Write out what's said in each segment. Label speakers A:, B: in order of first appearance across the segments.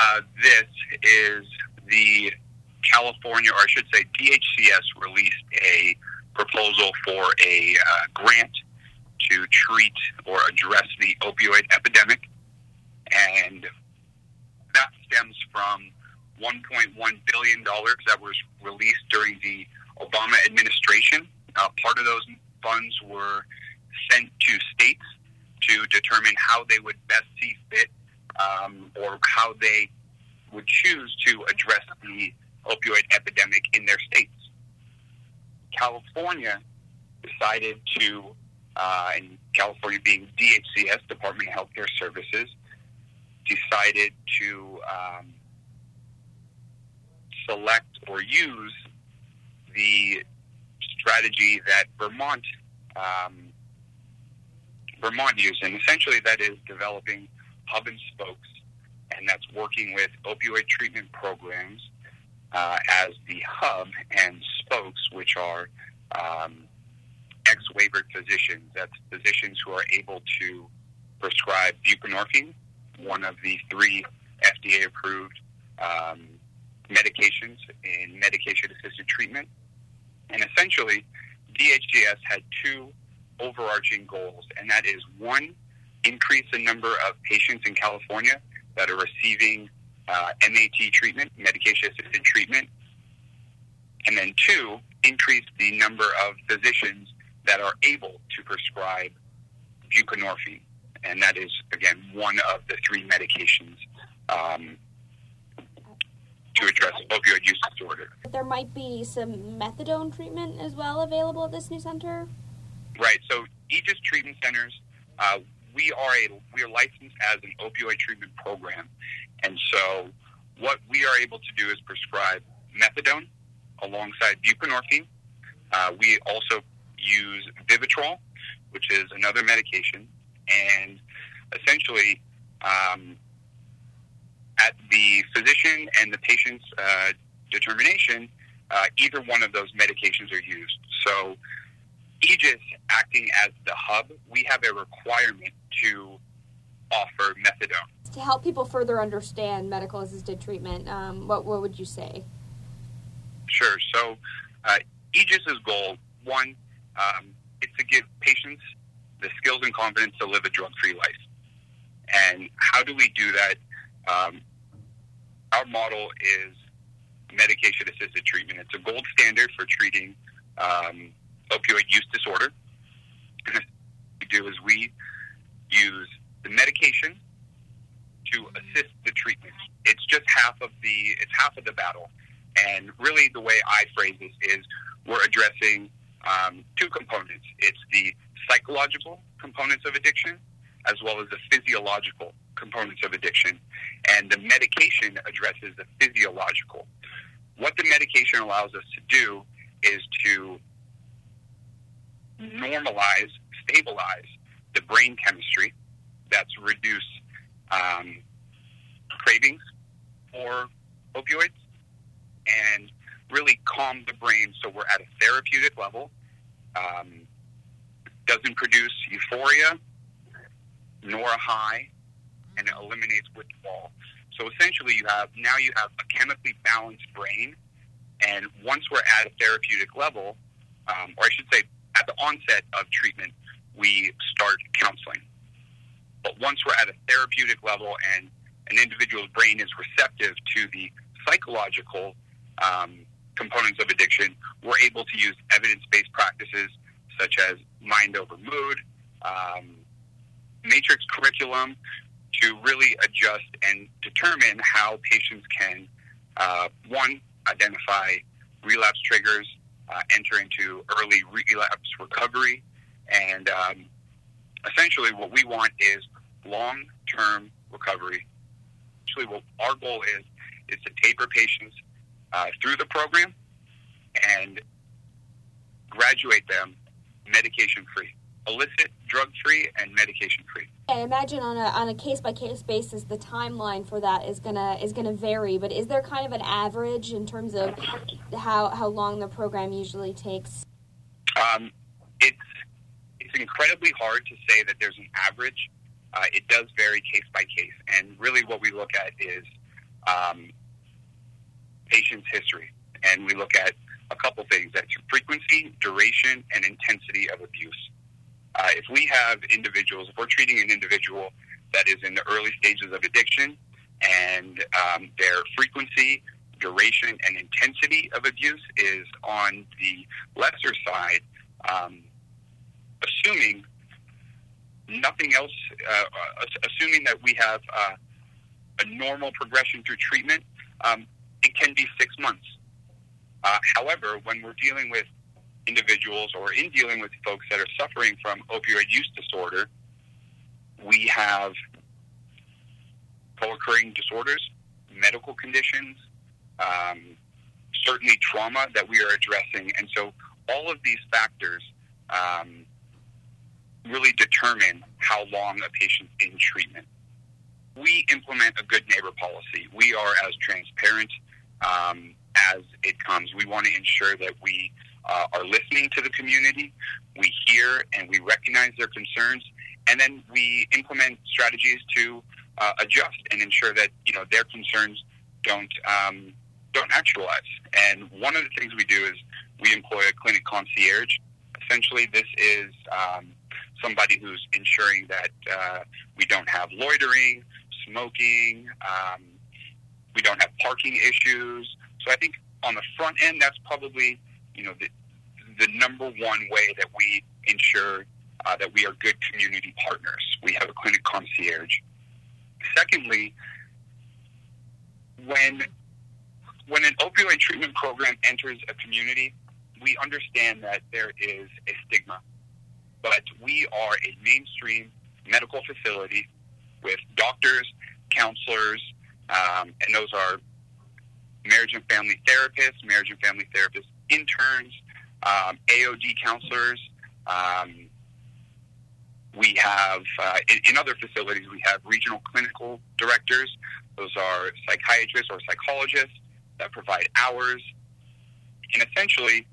A: This is the California, or I should say DHCS released a proposal for a grant to treat or address the opioid epidemic. And that stems from $1.1 billion that was released during the Obama administration. Part of those funds were sent to states to determine how they would best see fit or how they would choose to address the opioid epidemic in their states. California decided to, and California being DHCS, Department of Healthcare Services, decided to select or use the strategy that Vermont used, and essentially that is developing hub and spokes, and that's working with opioid treatment programs as the hub, and spokes, which are ex-waivered physicians. That's physicians who are able to prescribe buprenorphine, one of the 3 FDA-approved medications in medication-assisted treatment. And essentially, DHCS had 2 overarching goals, and that is, 1, increase the number of patients in California that are receiving MAT treatment, medication-assisted treatment, and then 2, increase the number of physicians that are able to prescribe buprenorphine, and that is, again, one of the 3 medications to address opioid use disorder.
B: There might be some methadone treatment as well available at this new center?
A: Right. So Aegis Treatment Centers, we are licensed as an opioid treatment program, and so what we are able to do is prescribe methadone alongside buprenorphine. We also use Vivitrol, which is another medication, and essentially at the physician and the patient's determination, either one of those medications are used. So Aegis, acting as the hub, we have a requirement to offer methadone.
B: To help people further understand medical-assisted treatment, what would you say?
A: Sure. So Aegis's goal, 1, is to give patients the skills and confidence to live a drug-free life. And how do we do that? Our model is medication-assisted treatment. It's a gold standard for treating opioid use disorder. And what we do is we use the medication to assist the treatment. It's just half of the battle. And really the way I phrase this is we're addressing 2 components. It's the psychological components of addiction as well as the physiological components of addiction. And the medication addresses the physiological. What the medication allows us to do is to normalize, stabilize the brain chemistry that's reduce cravings for opioids and really calm the brain so we're at a therapeutic level. Doesn't produce euphoria nor a high, and it eliminates withdrawal. So essentially you have a chemically balanced brain, and once we're at a therapeutic level, or I should say at the onset of treatment, we start counseling. But once we're at a therapeutic level and an individual's brain is receptive to the psychological components of addiction, we're able to use evidence-based practices such as mind over mood, matrix curriculum to really adjust and determine how patients can, 1, identify relapse triggers, enter into early relapse recovery, and essentially what we want is long-term recovery. Actually, what our goal is to taper patients through the program and graduate them medication-free, illicit, drug-free, and medication-free.
B: I imagine on a case-by-case basis, the timeline for that is gonna vary. But is there kind of an average in terms of how long the program usually takes?
A: It's incredibly hard to say that there's an average. It does vary case by case, and really what we look at is patient's history. And we look at a couple things. That's frequency, duration, and intensity of abuse. If we have individuals, if we're treating an individual that is in the early stages of addiction and their frequency, duration, and intensity of abuse is on the lesser side, assuming nothing else, assuming that we have a normal progression through treatment, it can be 6 months. However, when we're dealing with individuals or in dealing with folks that are suffering from opioid use disorder, we have co-occurring disorders, medical conditions, certainly trauma that we are addressing. And so all of these factors really determine how long a patient's in treatment. We implement a good neighbor policy. We are as transparent as it comes. We want to ensure that we are listening to the community, we hear and we recognize their concerns, and then we implement strategies to adjust and ensure that their concerns don't actualize. And one of the things we do is we employ a clinic concierge. Essentially, this is somebody who's ensuring that we don't have loitering, smoking, we don't have parking issues. So I think on the front end, that's probably the number one way that we ensure that we are good community partners. We have a clinic concierge. Secondly, when an opioid treatment program enters a community, we understand that there is a stigma. But we are a mainstream medical facility with doctors, counselors, and those are marriage and family therapists interns, AOD counselors. We have, in other facilities, we have regional clinical directors. Those are psychiatrists or psychologists that provide hours. And essentially,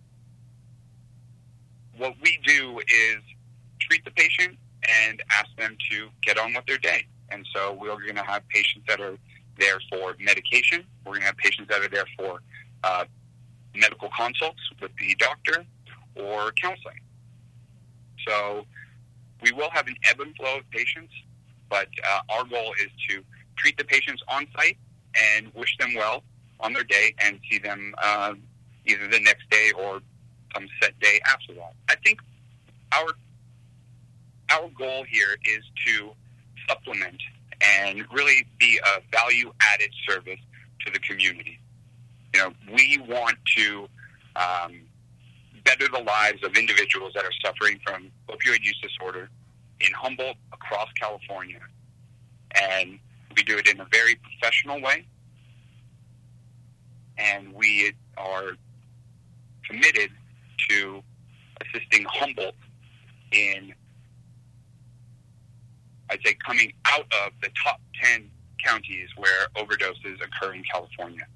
A: what we do is treat the patient and ask them to get on with their day. And so we're going to have patients that are there for medication. We're going to have patients that are there for medical consults with the doctor or counseling. So we will have an ebb and flow of patients, but our goal is to treat the patients on site and wish them well on their day and see them either the next day or some set day after that. I think our goal here is to supplement and really be a value-added service to the community. We want to better the lives of individuals that are suffering from opioid use disorder in Humboldt, across California. And we do it in a very professional way. And we are committed to assisting Humboldt in, I'd say, coming out of the top 10 counties where overdoses occur in California.